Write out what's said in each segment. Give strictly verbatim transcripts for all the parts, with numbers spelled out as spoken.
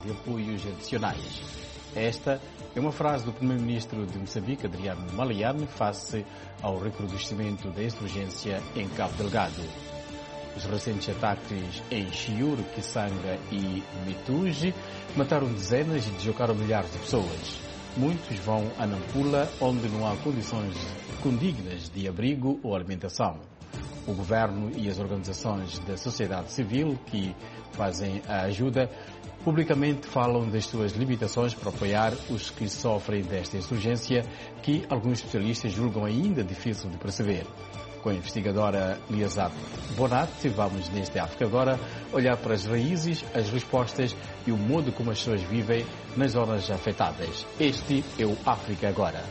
de apoios adicionais. Esta é uma frase do primeiro-ministro de Moçambique, Adriano Maliane, face ao recrudescimento da insurgência em Cabo Delgado. Os recentes ataques em Chiure, Kisanga e Mituge mataram dezenas e deslocaram milhares de pessoas. Muitos vão a Nampula, onde não há condições condignas de abrigo ou alimentação. O governo e as organizações da sociedade civil que fazem a ajuda publicamente falam das suas limitações para apoiar os que sofrem desta insurgência, que alguns especialistas julgam ainda difícil de perceber. Com a investigadora Liazat Bonat, vamos neste África Agora olhar para as raízes, as respostas e o modo como as pessoas vivem nas zonas afetadas. Este é o África Agora.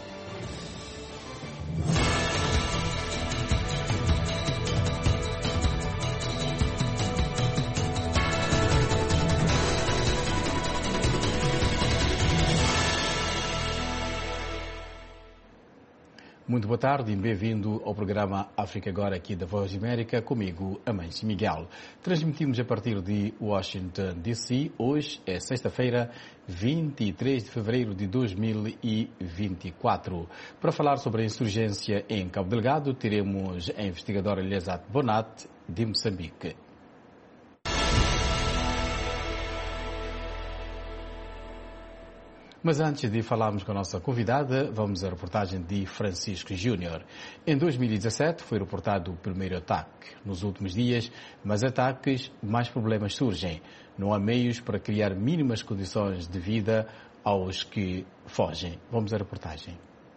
Muito boa tarde e bem-vindo ao programa África Agora aqui da Voz de América, comigo, Amâncio Miguel. Transmitimos a partir de Washington, D C. Hoje é sexta-feira, vinte e três de fevereiro de dois mil e vinte e quatro. Para falar sobre a insurgência em Cabo Delgado, teremos a investigadora Liazat Bonat, de Moçambique. Mas antes de falarmos com a nossa convidada, vamos à reportagem de Francisco Júnior. Em dois mil e dezassete foi reportado o primeiro ataque. Nos últimos dias, mais ataques, mais problemas surgem. Não há meios para criar mínimas condições de vida aos que fogem. Vamos à reportagem.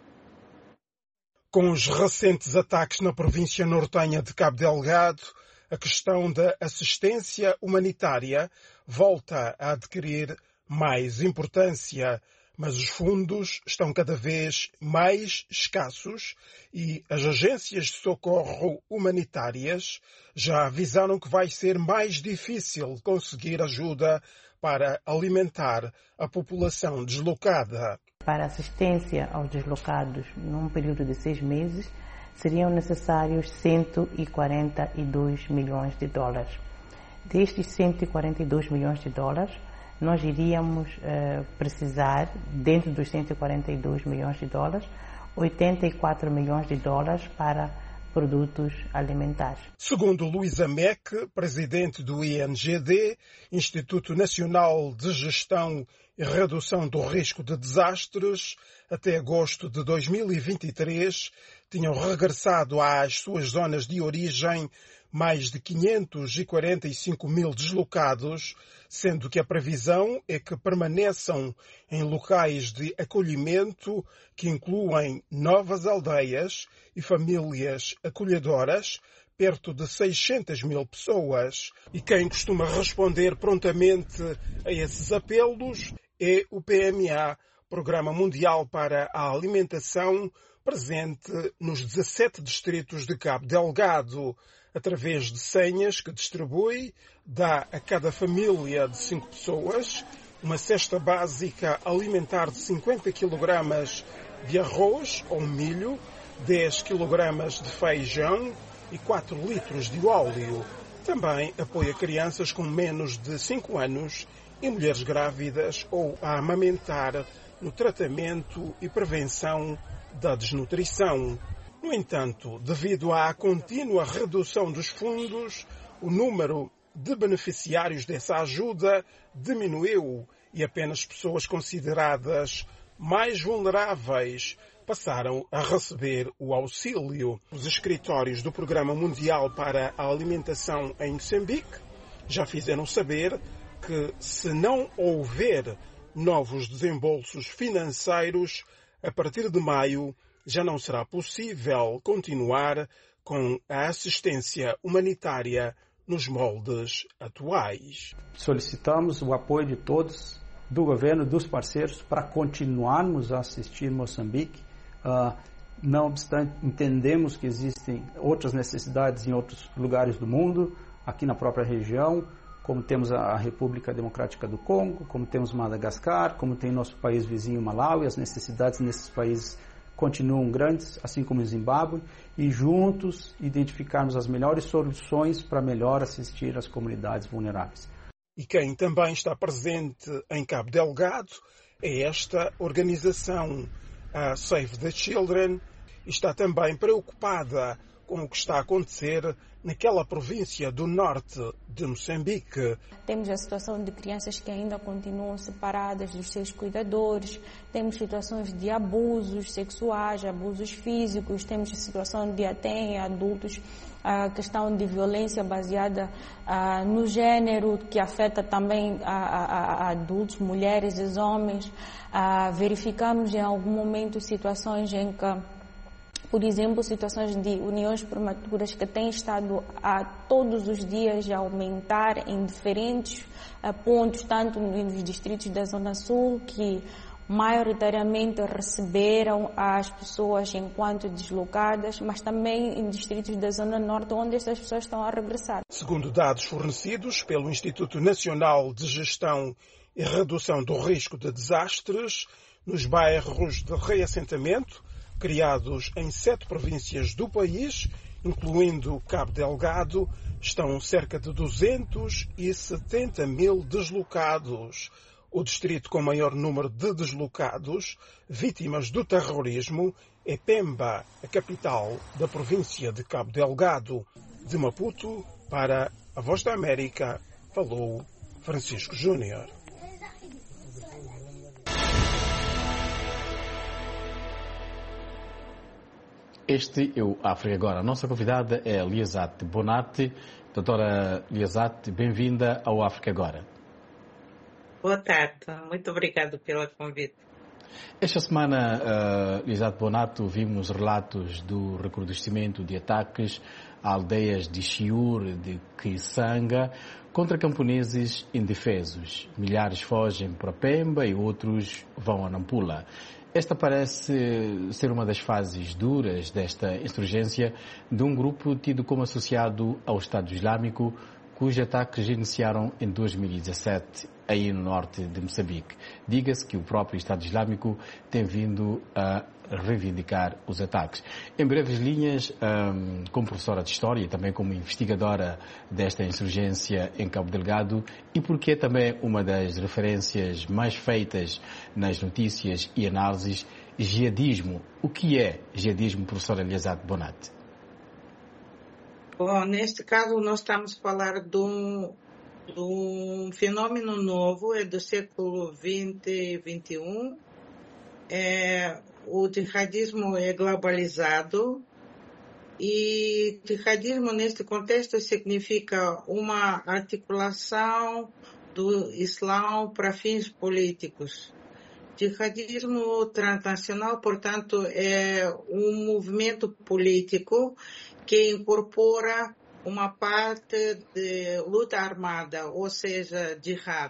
Com os recentes ataques na província nortenha de Cabo Delgado, a questão da assistência humanitária volta a adquirir mais importância, mas os fundos estão cada vez mais escassos e as agências de socorro humanitárias já avisaram que vai ser mais difícil conseguir ajuda para alimentar a população deslocada. Para assistência aos deslocados num período de seis meses, seriam necessários cento e quarenta e dois milhões de dólares. Destes cento e quarenta e dois milhões de dólares, nós iríamos uh, precisar, dentro dos cento e quarenta e dois milhões de dólares, oitenta e quatro milhões de dólares para produtos alimentares. Segundo Luísa Meck, presidente do I N G D, Instituto Nacional de Gestão e Redução do Risco de Desastres, até agosto de dois mil e vinte e três, tinham regressado às suas zonas de origem mais de quinhentos e quarenta e cinco mil deslocados, sendo que a previsão é que permaneçam em locais de acolhimento que incluem novas aldeias e famílias acolhedoras, perto de seiscentas mil pessoas. E quem costuma responder prontamente a esses apelos é o P M A, Programa Mundial para a Alimentação, presente nos dezassete distritos de Cabo Delgado. Através de senhas que distribui, dá a cada família de cinco pessoas uma cesta básica alimentar de cinquenta quilogramas de arroz ou milho, dez quilogramas de feijão e quatro litros de óleo. Também apoia crianças com menos de cinco anos e mulheres grávidas ou a amamentar no tratamento e prevenção da desnutrição. No entanto, devido à contínua redução dos fundos, o número de beneficiários dessa ajuda diminuiu e apenas pessoas consideradas mais vulneráveis passaram a receber o auxílio. Os escritórios do Programa Mundial para a Alimentação em Moçambique já fizeram saber que, se não houver novos desembolsos financeiros, a partir de maio, já não será possível continuar com a assistência humanitária nos moldes atuais. Solicitamos o apoio de todos, do governo, dos parceiros, para continuarmos a assistir Moçambique. Uh, não obstante, entendemos que existem outras necessidades em outros lugares do mundo, aqui na própria região, como temos a República Democrática do Congo, como temos Madagascar, como tem nosso país vizinho Malawi. As necessidades nesses países continuam grandes, assim como o Zimbábue, e juntos identificarmos as melhores soluções para melhor assistir as comunidades vulneráveis. E quem também está presente em Cabo Delgado é esta organização, a Save the Children, e está também preocupada com o que está a acontecer naquela província do norte de Moçambique. Temos a situação de crianças que ainda continuam separadas dos seus cuidadores, temos situações de abusos sexuais, abusos físicos, temos a situação de até em adultos a questão de violência baseada uh, no gênero, que afeta também a, a, a adultos, mulheres e homens. Uh, verificamos em algum momento situações em que, por exemplo, situações de uniões prematuras que têm estado a todos os dias a aumentar em diferentes uh, pontos, tanto nos distritos da Zona Sul, que maioritariamente receberam as pessoas enquanto deslocadas, mas também em distritos da Zona Norte, onde essas pessoas estão a regressar. Segundo dados fornecidos pelo Instituto Nacional de Gestão e Redução do Risco de Desastres, nos bairros de reassentamento, criados em sete províncias do país, incluindo Cabo Delgado, estão cerca de duzentos e setenta mil deslocados. O distrito com maior número de deslocados, vítimas do terrorismo, é Pemba, a capital da província de Cabo Delgado. De Maputo, para a Voz da América, falou Francisco Júnior. Este é o África Agora. A nossa convidada é Liazate Bonatti. Doutora Liazate, bem-vinda ao África Agora. Boa tarde, muito obrigado pelo convite. Esta semana, uh, Liazate Bonatti, vimos relatos do recrudescimento de ataques a aldeias de Chiur, de Kisanga, contra camponeses indefesos. Milhares fogem para Pemba e outros vão a Nampula. Esta parece ser uma das fases duras desta insurgência de um grupo tido como associado ao Estado Islâmico, cujos ataques iniciaram em dois mil e dezassete, aí no norte de Moçambique. Diga-se que o próprio Estado Islâmico tem vindo a reivindicar os ataques. Em breves linhas, um, como professora de História e também como investigadora desta insurgência em Cabo Delgado, e porque é também uma das referências mais feitas nas notícias e análises, jihadismo. O que é jihadismo, professora Liazate Bonatti? Bom, neste caso nós estamos a falar de um, de um fenômeno novo, é do século vinte e vinte e um. É, o jihadismo é globalizado e jihadismo neste contexto significa uma articulação do Islã para fins políticos. Jihadismo transnacional, portanto, é um movimento político que incorpora uma parte de luta armada, ou seja, jihad.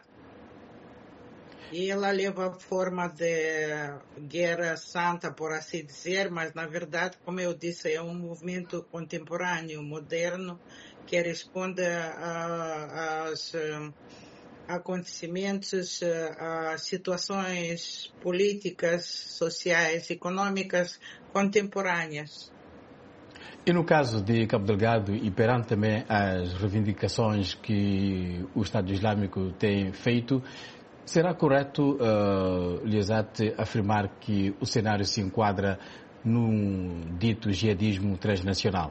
E ela leva a forma de guerra santa, por assim dizer, mas, na verdade, como eu disse, é um movimento contemporâneo, moderno, que responde aos acontecimentos, a situações políticas, sociais, econômicas contemporâneas. E no caso de Cabo Delgado, e perante também as reivindicações que o Estado Islâmico tem feito, será correto, uh, Liazate, afirmar que o cenário se enquadra num dito jihadismo transnacional?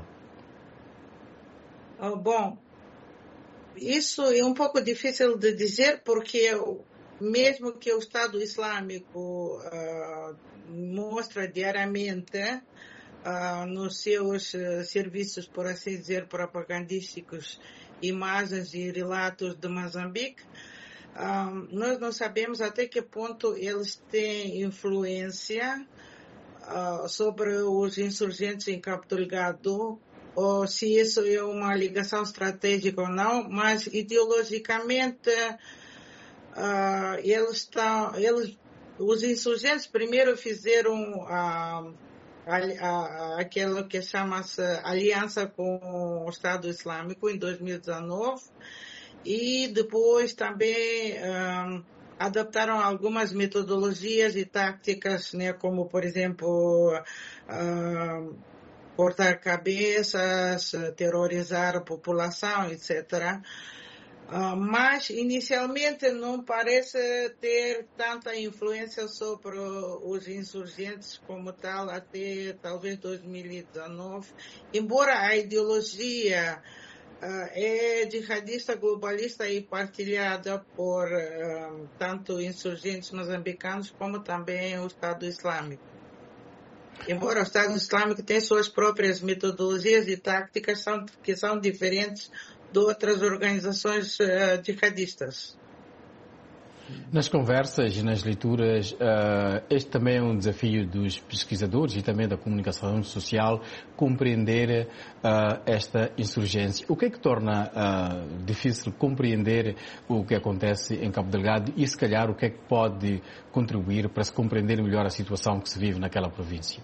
Oh, bom, isso é um pouco difícil de dizer, porque mesmo que o Estado Islâmico uh, mostra diariamente Uh, nos seus uh, serviços, por assim dizer, propagandísticos, imagens e relatos de Moçambique, uh, nós não sabemos até que ponto eles têm influência uh, sobre os insurgentes em Cabo Delgado, ou se isso é uma ligação estratégica ou não, mas ideologicamente uh, eles estão, eles, os insurgentes primeiro fizeram uh, aquilo que chama-se aliança com o Estado Islâmico em dois mil e dezenove e depois também um, adaptaram algumas metodologias e táticas, né, como por exemplo um, cortar cabeças, terrorizar a população, etcétera. Uh, mas inicialmente não parece ter tanta influência sobre os insurgentes como tal até talvez dois mil e dezenove, embora a ideologia uh, é jihadista, globalista e partilhada por uh, tanto insurgentes moçambicanos como também o Estado Islâmico. Embora o Estado Islâmico tenha suas próprias metodologias e táticas são, que são diferentes de outras organizações uh, jihadistas. Nas conversas e nas leituras, uh, este também é um desafio dos pesquisadores e também da comunicação social, compreender uh, esta insurgência. O que é que torna uh, difícil compreender o que acontece em Cabo Delgado e, se calhar, o que é que pode contribuir para se compreender melhor a situação que se vive naquela província?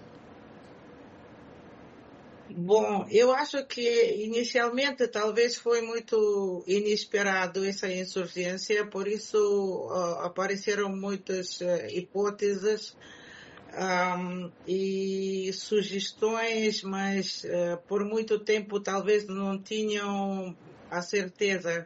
Bom, eu acho que inicialmente talvez foi muito inesperado essa insurgência, por isso uh, apareceram muitas uh, hipóteses um, e sugestões, mas uh, por muito tempo talvez não tinham a certeza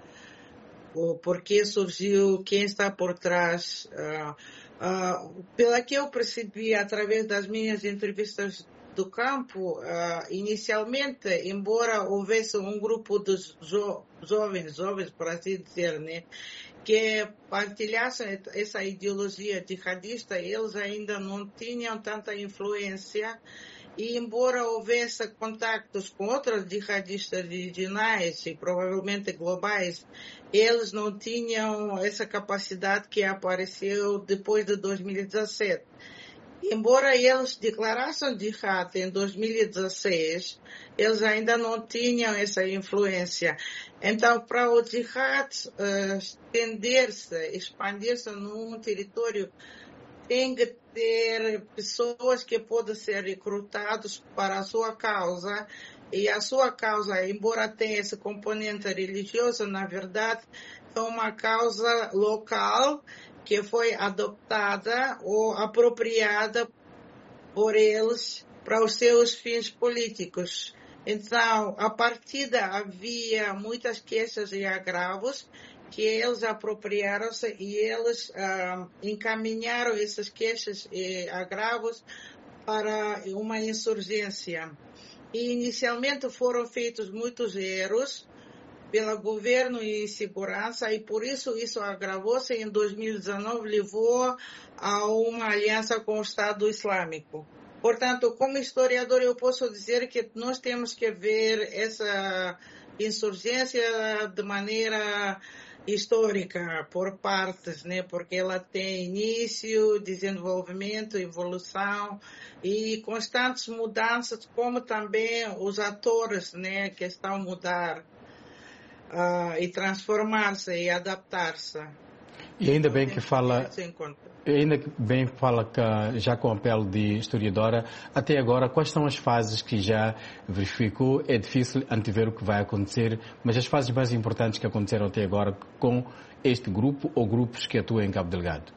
o porquê surgiu, quem está por trás. Uh, uh, pela que eu percebi através das minhas entrevistas do campo, uh, inicialmente, embora houvesse um grupo de jo jovens, jovens, por assim dizer, né, que partilhassem essa ideologia jihadista, eles ainda não tinham tanta influência, e embora houvesse contactos com outros jihadistas regionais e provavelmente globais, eles não tinham essa capacidade que apareceu depois de dois mil e dezassete. Embora eles declarassem jihad em dois mil e dezesseis, eles ainda não tinham essa influência. Então, para o jihad uh, estender-se, expandir-se num território, tem que ter pessoas que podem ser recrutadas para a sua causa. E a sua causa, embora tenha esse componente religioso, na verdade, é uma causa local que foi adoptada ou apropriada por eles para os seus fins políticos. Então, a partida havia muitas queixas e agravos que eles apropriaram-se e eles ah, encaminharam essas queixas e agravos para uma insurgência. E inicialmente foram feitos muitos erros pelo governo e segurança, e por isso isso agravou-se em dois mil e dezenove, levou a uma aliança com o Estado Islâmico. Portanto, como historiador, eu posso dizer que nós temos que ver essa insurgência de maneira histórica, por partes, né? Porque ela tem início, desenvolvimento, evolução e constantes mudanças, como também os atores, né, que estão a mudar. Uh, e transformar-se e adaptar-se. E ainda bem que fala, ainda bem fala que, já com o papel de historiadora, até agora, quais são as fases que já verificou? É difícil antever o que vai acontecer, mas as fases mais importantes que aconteceram até agora com este grupo ou grupos que atuam em Cabo Delgado?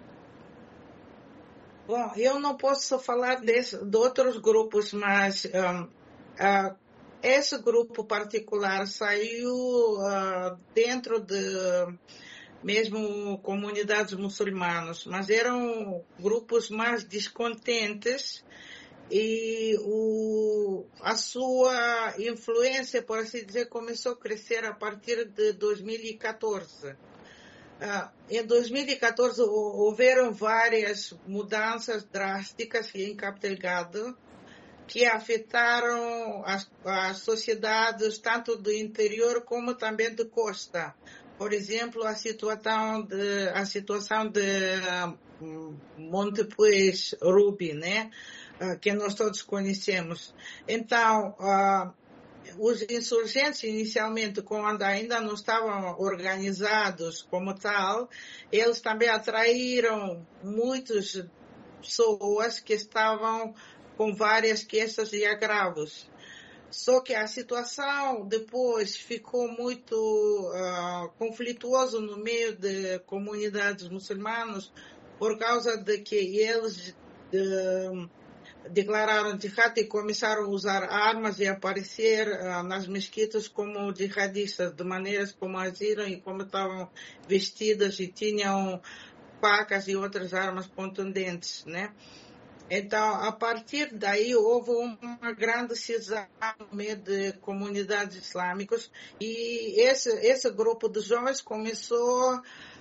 Bom, eu não posso falar desse, de outros grupos, mas um, uh, esse grupo particular saiu uh, dentro de mesmo comunidades muçulmanas, mas eram grupos mais descontentes e o, a sua influência, por assim dizer, começou a crescer a partir de dois mil e catorze. Uh, em dois mil e catorze houveram várias mudanças drásticas em Cabo Delgado, que afetaram as, as sociedades tanto do interior como também de costa. Por exemplo, a situação de, a situação de uh, Montepuez Ruby, né? Uh, que nós todos conhecemos. Então, uh, os insurgentes, inicialmente, quando ainda não estavam organizados como tal, eles também atraíram muitas pessoas que estavam com várias queixas e agravos. Só que a situação depois ficou muito uh, conflituosa no meio de comunidades muçulmanas por causa de que eles uh, declararam jihad e começaram a usar armas e aparecer uh, nas mesquitas como jihadistas, de maneiras como agiram e como estavam vestidas e tinham facas e outras armas contundentes, né? Então, a partir daí, houve uma grande cisão no meio de comunidades islâmicas e esse, esse grupo de jovens começou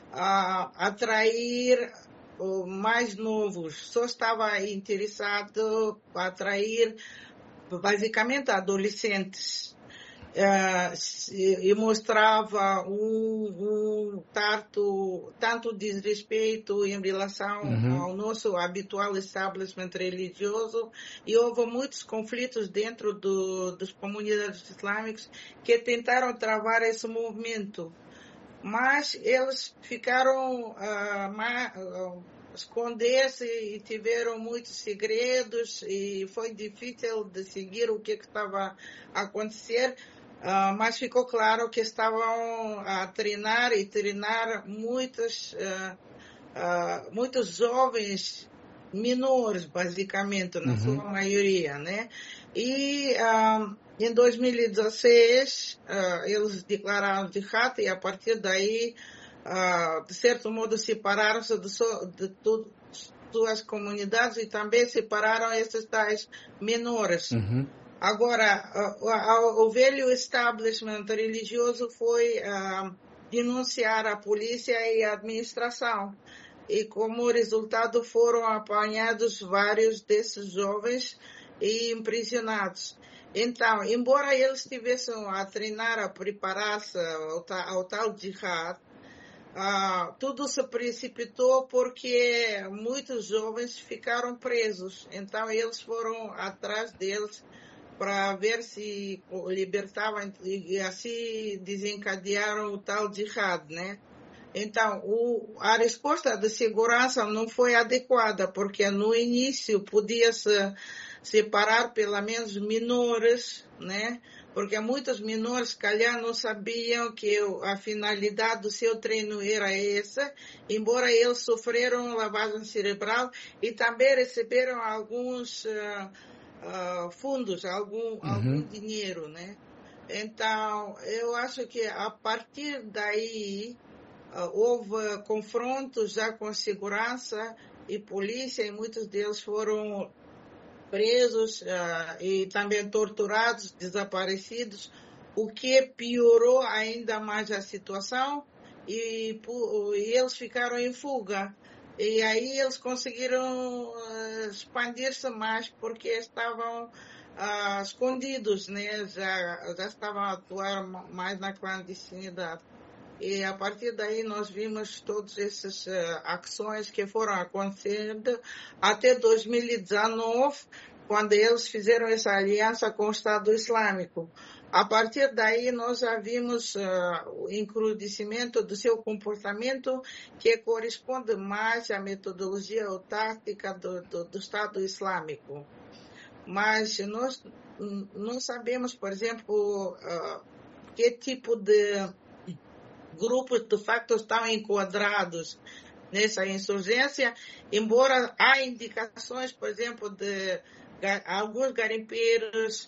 a atrair mais novos. Só estava interessado em atrair, basicamente, adolescentes. Uh, e mostrava um, um tanto, tanto desrespeito em relação uhum. ao nosso habitual establishment religioso e houve muitos conflitos dentro do, das comunidades islâmicas que tentaram travar esse movimento, mas eles ficaram uh, ma, uh, esconder-se e tiveram muitos segredos e foi difícil de seguir o que estava a acontecer. Uh, mas ficou claro que estavam a treinar e treinar muitos, uh, uh, muitos jovens menores, basicamente, na uhum. sua maioria, né? E uh, em dois mil e dezesseis uh, eles declararam jihad e a partir daí, uh, de certo modo, separaram-se de, so, de todas as suas comunidades e também separaram esses tais menores. Uhum. Agora, o, o, o velho establishment religioso foi uh, denunciar a polícia e a administração. E como resultado foram apanhados vários desses jovens e imprisionados. Então, embora eles estivessem a treinar, a preparar-se ao, ao tal jihad, uh, tudo se precipitou porque muitos jovens ficaram presos. Então, eles foram atrás deles para ver se libertavam e assim desencadearam o tal jihad, né? Então, o, a resposta de segurança não foi adequada, porque no início podia-se separar pelo menos menores, né? Porque muitos menores, calhar, não sabiam que a finalidade do seu treino era essa, embora eles sofreram lavagem cerebral e também receberam alguns uh, Uh, fundos, algum, uhum. algum dinheiro, né? Então, eu acho que a partir daí uh, houve confrontos já com segurança e polícia e muitos deles foram presos uh, e também torturados, desaparecidos, o que piorou ainda mais a situação e, e eles ficaram em fuga. E aí eles conseguiram uh, expandir-se mais porque estavam uh, escondidos, né? Já, já estavam a atuar mais na clandestinidade. E a partir daí nós vimos todas essas uh, ações que foram acontecendo até dois mil e dezenove, quando eles fizeram essa aliança com o Estado Islâmico. A partir daí, nós já vimos uh, o encrudecimento do seu comportamento, que corresponde mais à metodologia ou tática do, do, do Estado Islâmico. Mas nós não sabemos, por exemplo, uh, que tipo de grupos de facto estão enquadrados nessa insurgência, embora há indicações, por exemplo, de alguns garimpeiros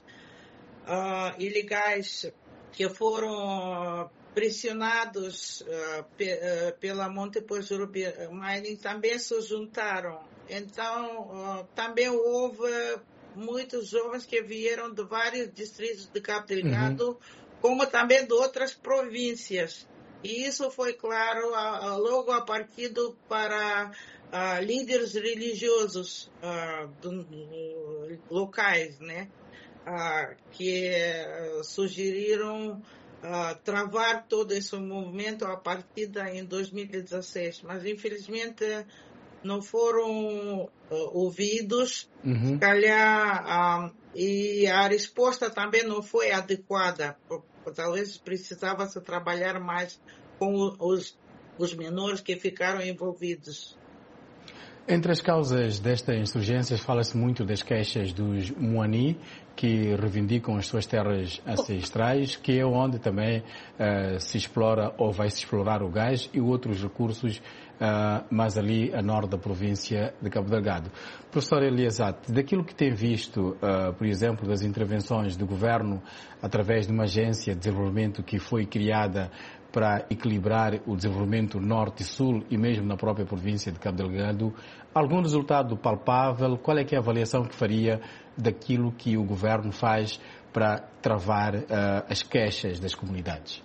Uh, ilegais que foram pressionados uh, pe, uh, pela Montepozzurubi Mining também se juntaram. Então, uh, também houve muitos jovens que vieram de vários distritos de Cabo Delgado, uhum. como também de outras províncias. E isso foi claro uh, uh, logo a partir para uh, líderes religiosos uh, do, do, locais, né? Uh, que uh, sugeriram uh, travar todo esse movimento a partir de em dois mil e dezesseis, mas infelizmente não foram uh, ouvidos, uhum. se calhar, uh, e a resposta também não foi adequada, porque talvez precisava-se trabalhar mais com os, os menores que ficaram envolvidos. Entre as causas desta insurgência, fala-se muito das queixas dos Muani, que reivindicam as suas terras ancestrais, que é onde também uh, se explora ou vai se explorar o gás e outros recursos uh, mas ali a norte da província de Cabo Delgado. Professor Eliasat, daquilo que tem visto, uh, por exemplo, das intervenções do governo através de uma agência de desenvolvimento que foi criada para equilibrar o desenvolvimento norte e sul e mesmo na própria província de Cabo Delgado, algum resultado palpável? Qual é que é a avaliação que faria daquilo que o governo faz para travar uh, as queixas das comunidades?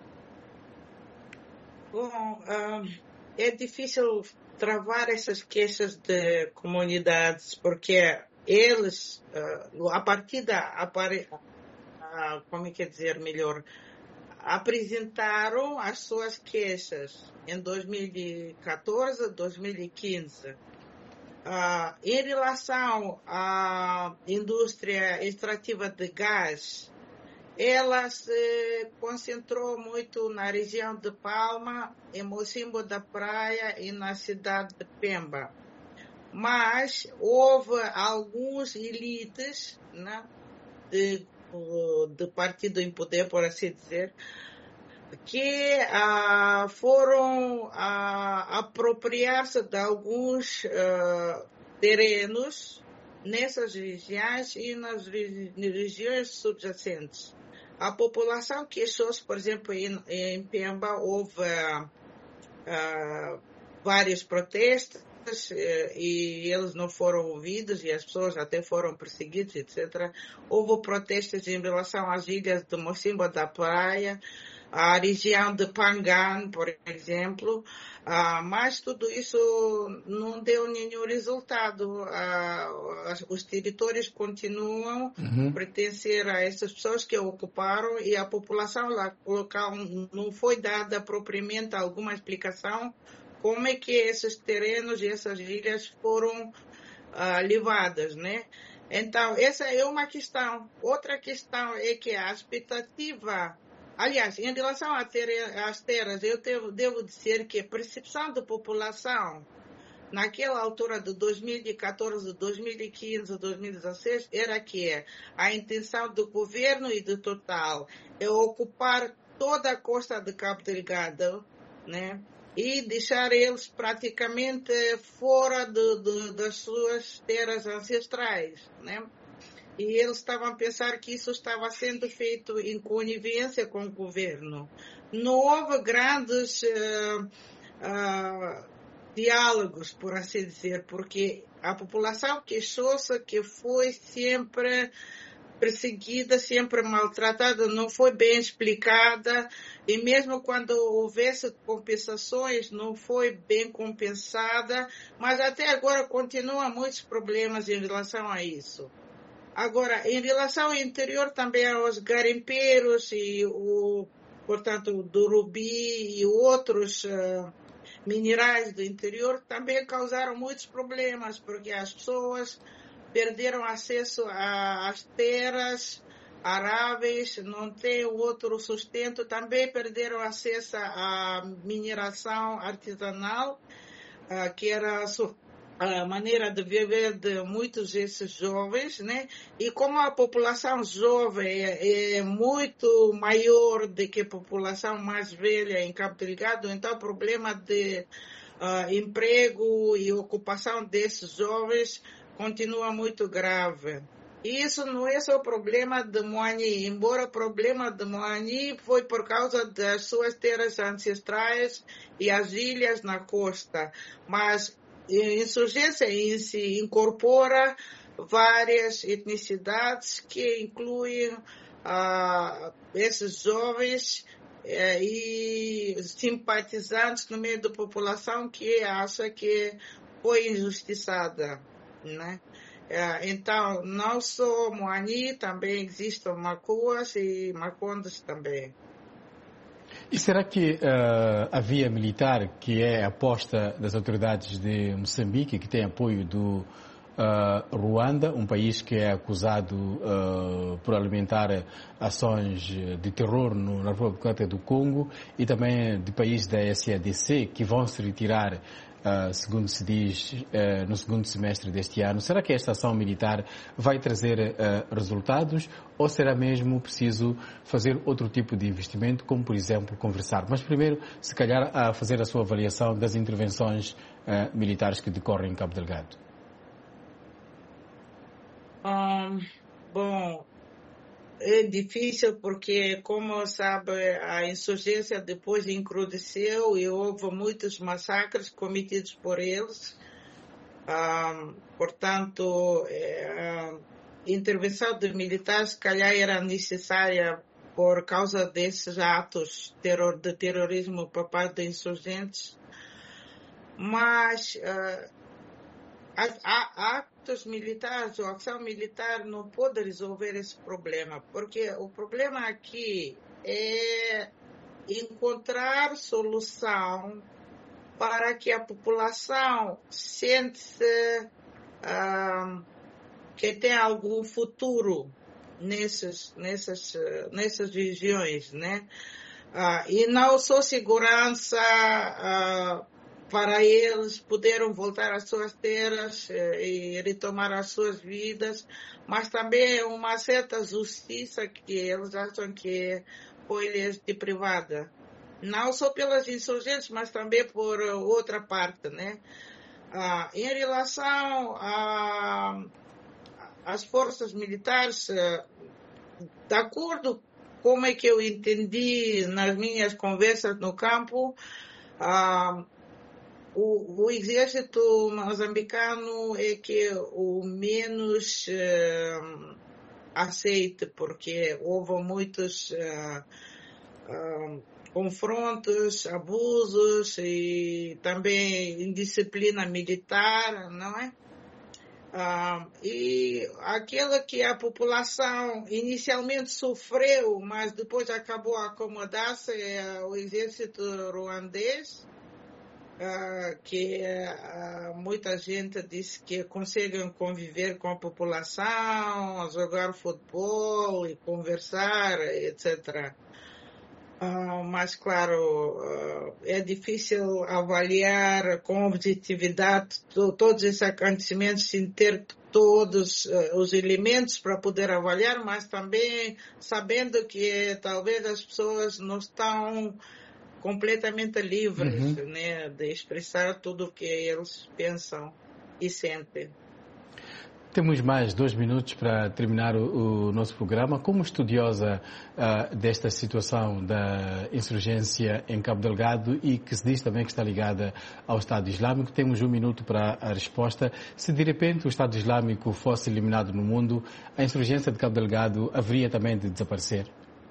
Bom, uh, é difícil travar essas queixas de comunidades porque eles, uh, a partir da, uh, como é que é dizer melhor, apresentaram as suas queixas em dois mil e catorze, dois mil e quinze. Uh, em relação à indústria extrativa de gás, ela se concentrou muito na região de Palma, em Mocimbo da Praia e na cidade de Pemba. Mas houve alguns elites, né, de do partido em poder, por assim dizer, que ah, foram ah, apropriar-se de alguns ah, terrenos nessas regiões e nas regiões subjacentes. A população queixou-se, por exemplo, em, em Pemba houve ah, vários protestos e eles não foram ouvidos e as pessoas até foram perseguidas, etcétera. Houve protestos em relação às ilhas de Mocimbo da Praia, a região de Pangan, por exemplo, ah, mas tudo isso não deu nenhum resultado. Ah, os territórios continuam uhum. a pertencer a essas pessoas que ocuparam e a população local não foi dada propriamente alguma explicação como é que esses terrenos e essas ilhas foram uh, levadas, né? Então, essa é uma questão. Outra questão é que a expectativa... Aliás, em relação às terras, eu devo, devo dizer que a percepção da população naquela altura de dois mil e catorze, dois mil e quinze, dois mil e dezesseis era que a intenção do governo e do Total é ocupar toda a costa de Cabo Delgado, né? E deixar eles praticamente fora de, de, das suas terras ancestrais, né? E eles estavam a pensar que isso estava sendo feito em conivência com o governo. Não houve grandes uh, uh, diálogos, por assim dizer, porque a população queixou-se que foi sempre perseguida, sempre maltratada, não foi bem explicada, e mesmo quando houvesse compensações, não foi bem compensada, mas até agora continuam muitos problemas em relação a isso. Agora, em relação ao interior também aos garimpeiros e o, portanto, do rubi e outros uh, minerais do interior também causaram muitos problemas, porque as pessoas perderam acesso às terras aráveis, não têm outro sustento, também perderam acesso à mineração artesanal, que era a maneira de viver de muitos desses jovens, né? E como a população jovem é, é muito maior do que a população mais velha em Cabo Delgado, então o problema de uh, emprego e ocupação desses jovens continua muito grave. E isso não é só o problema de Moani, embora o problema de Moani foi por causa das suas terras ancestrais e as ilhas na costa, mas a insurgência em si incorpora várias etnicidades que incluem uh, esses jovens uh, e simpatizantes no meio da população que acha que foi injustiçada, né? Uh, então, não só Moani, também existem Macuas e Macondes também. E será que uh, a via militar, que é a aposta das autoridades de Moçambique, que tem apoio do uh, Ruanda, um país que é acusado uh, por alimentar ações de terror no, na República do Congo, e também de países da S A D C, que vão se retirar uh, segundo se diz, uh, no segundo semestre deste ano. Será que esta ação militar vai trazer uh, resultados ou será mesmo preciso fazer outro tipo de investimento, como, por exemplo, conversar? Mas primeiro, se calhar, a fazer a sua avaliação das intervenções uh, militares que decorrem em Cabo Delgado. Um, bom, é difícil porque, como sabe, a insurgência depois encrudeceu e houve muitos massacres cometidos por eles. Um, portanto, é, a intervenção de militares, se calhar, era necessária por causa desses atos terror, de terrorismo por parte de insurgentes. Mas uh, há atos militares ou ação militar não pode resolver esse problema, porque o problema aqui é encontrar solução para que a população sente-se uh, que tem algum futuro nessas, nessas, nessas regiões, né? Uh, e não só segurança uh, para eles poderem voltar às suas terras uh, e retomar as suas vidas, mas também uma certa justiça que eles acham que foi-lhes deprivada. Não só pelas insurgentes, mas também por outra parte, né? Uh, em relação às forças militares, uh, de acordo com como é que eu entendi nas minhas conversas no campo, uh, o, o exército moçambicano é que o menos uh, aceite, porque houve muitos uh, uh, confrontos, abusos e também indisciplina militar, não é? Ah, e aquela que a população inicialmente sofreu, mas depois acabou a acomodar-se, é o exército ruandês, ah, que ah, muita gente disse que conseguem conviver com a população, jogar futebol e conversar, etcétera. Uh, mas, claro, uh, é difícil avaliar com objetividade to, todos esses acontecimentos sem ter todos uh, os elementos para poder avaliar, mas também sabendo que talvez as pessoas não estão completamente livres, uhum. né, de expressar tudo o que eles pensam e sentem. Temos mais dois minutos para terminar o, o nosso programa. Como estudiosa uh, desta situação da insurgência em Cabo Delgado e que se diz também que está ligada ao Estado Islâmico, temos um minuto para a resposta. Se de repente o Estado Islâmico fosse eliminado no mundo, a insurgência de Cabo Delgado haveria também de desaparecer?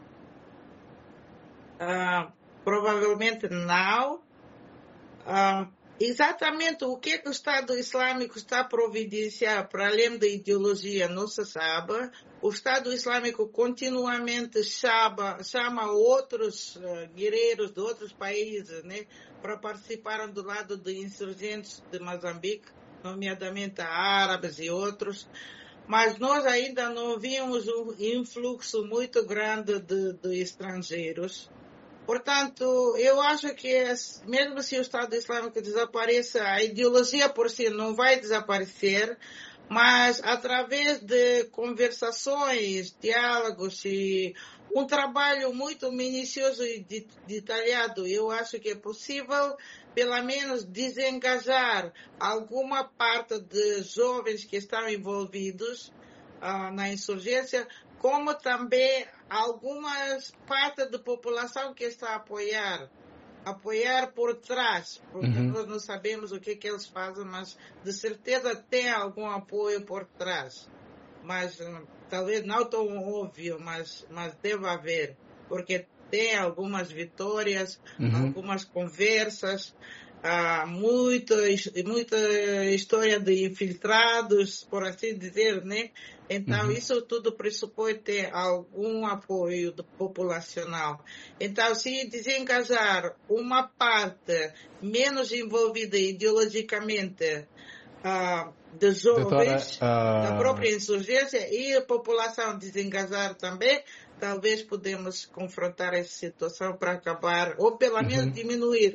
Uh, provavelmente não. Uh... Exatamente o que, é que o Estado Islâmico está a providenciar para além da ideologia não se sabe. O Estado Islâmico continuamente chama, chama outros uh, guerreiros de outros países, né, para participarem do lado de insurgentes de Moçambique, nomeadamente árabes e outros. Mas nós ainda não vimos um influxo muito grande de, de estrangeiros. Portanto, eu acho que mesmo se o Estado Islâmico desapareça, a ideologia por si não vai desaparecer, mas através de conversações, diálogos e um trabalho muito minucioso e detalhado, eu acho que é possível, pelo menos, desengajar alguma parte de jovens que estão envolvidos uh, na insurgência, como também algumas partes da população que está a apoiar, apoiar por trás, porque uhum. nós não sabemos o que, que eles fazem, mas de certeza tem algum apoio por trás. Mas talvez não tão óbvio, mas, mas deve haver, porque tem algumas vitórias, uhum. algumas conversas, há muita, muita história de infiltrados, por assim dizer, né? Então, uhum. isso tudo pressupõe ter algum apoio populacional. Então, se desengajar uma parte menos envolvida ideologicamente uh, de jovens, Doutora, uh... da própria insurgência, e a população desengajar também, talvez podemos confrontar essa situação para acabar, ou pelo menos uhum. diminuir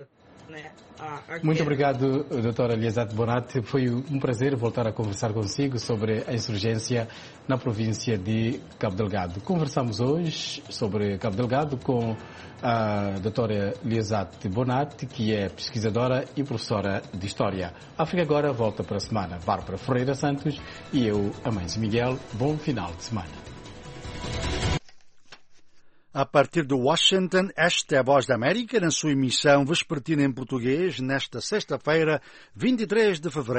Né? Muito obrigado, doutora Liesate Bonatti. Foi um prazer voltar a conversar consigo sobre a insurgência na província de Cabo Delgado. Conversamos hoje sobre Cabo Delgado com a doutora Liesate Bonatti, que é pesquisadora e professora de História. A África Agora volta para a semana. Bárbara Ferreira Santos e eu, Amâncio Miguel. Bom final de semana. A partir de Washington, esta é a Voz da América, na sua emissão vespertina em português, nesta sexta-feira, vinte e três de fevereiro.